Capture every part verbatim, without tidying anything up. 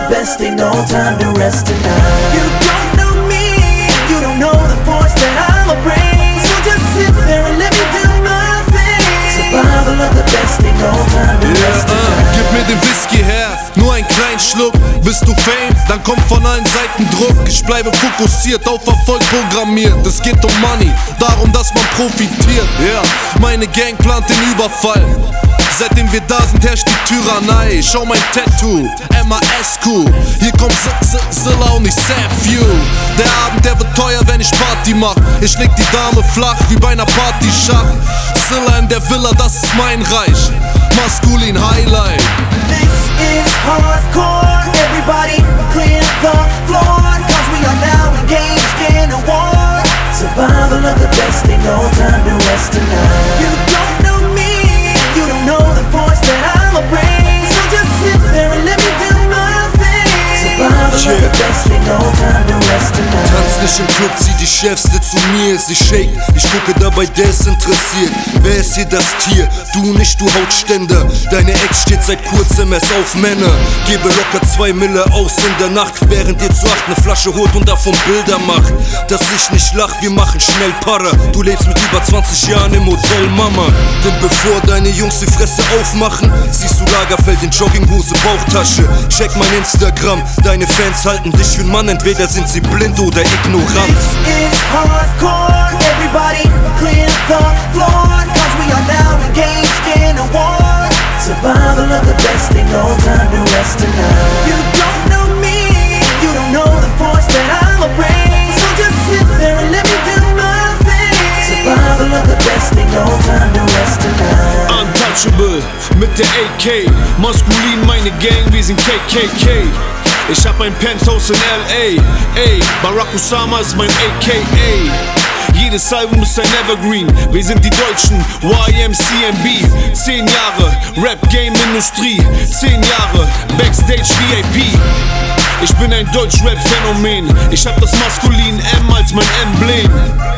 best, ain't no time to rest tonight. You don't know me, you don't know the force that I'ma bring. So just sit there and let me do my thing. Survival of the best, ain't no time to yeah, rest uh, tonight. Gib mir den Whisky her, nur ein kleinen Schluck. Bist du Fame, dann kommt von allen Seiten Druck. Ich bleibe fokussiert, auf Erfolg programmiert. Es geht um Money, darum, dass man profitiert. Yeah, meine Gang plant den Überfall. Seitdem wir da sind, herrscht die Tyrannei. Schau mein Tattoo, M A S Q. Hier kommt Zilla und ich save you. Der Abend, der wird teuer, wenn ich Party mach. Ich leg die Dame flach, wie bei einer Party-Schach. Zilla in der Villa, das ist mein Reich. Maskulin Highlight. This is hardcore, everybody clear the floor. Cause we are now engaged in a war. Survival of the best, ain't no time to rest tonight. You don't know me, you don't know the force that I'ma bring. So just sit there and let me do my thing. Survival yeah. of the best, ain't no time to rest tonight. Tanz nicht im Club, zieh die Chefste zu mir. Sie shake, ich gucke dabei, der ist interessiert. Wer ist hier das Tier? Du nicht, du Hautständer. Deine Ex steht seit kurzem erst auf Männer. Gebe locker zwei Mille aus in der Nacht, während ihr zu acht eine Flasche holt und davon Bilder macht. Dass ich nicht lach, wir machen schnell Para. Du lebst mit über zwanzig Jahren im Hotel, Mama. Denn bevor deine Jungs die Fresse aufmachen, siehst du Lagerfeld in Jogginghose, Bauchtasche. Check mein Instagram, deine Fans halten dich für einen Mann. Entweder sind sie blind oder ignorant. This is hardcore, everybody clear the floor. Cause we are now engaged in a war. Survival of the best, ain't no time to rest tonight. You don't know me, you don't know the force that I'ma bring. So just sit there and let me do my thing. Survival of the best, ain't no time to rest tonight. Untouchable mit der A K, maskulin meine Gang, wir sind K K K. Ich hab ein Penthouse in L A, ey, Barack Osama ist mein A K A. Jedes Album ist ein Evergreen, wir sind die Deutschen, Y M C M B. Zehn Jahre, Rap-Game-Industrie, zehn Jahre, Backstage V I P. Ich bin ein Deutsch-Rap-Phänomen, ich hab das maskulin M als mein Emblem.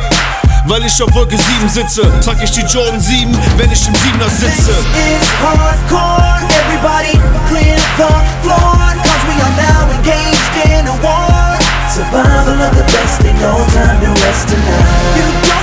Weil ich auf Wolke sieben sitze, trag ich die Jordan sieben, wenn ich im Siebener sitze. This is hardcore, everybody clear the floor. Cause we are now engaged in a war. Survival of the best, ain't no time to rest tonight. You don't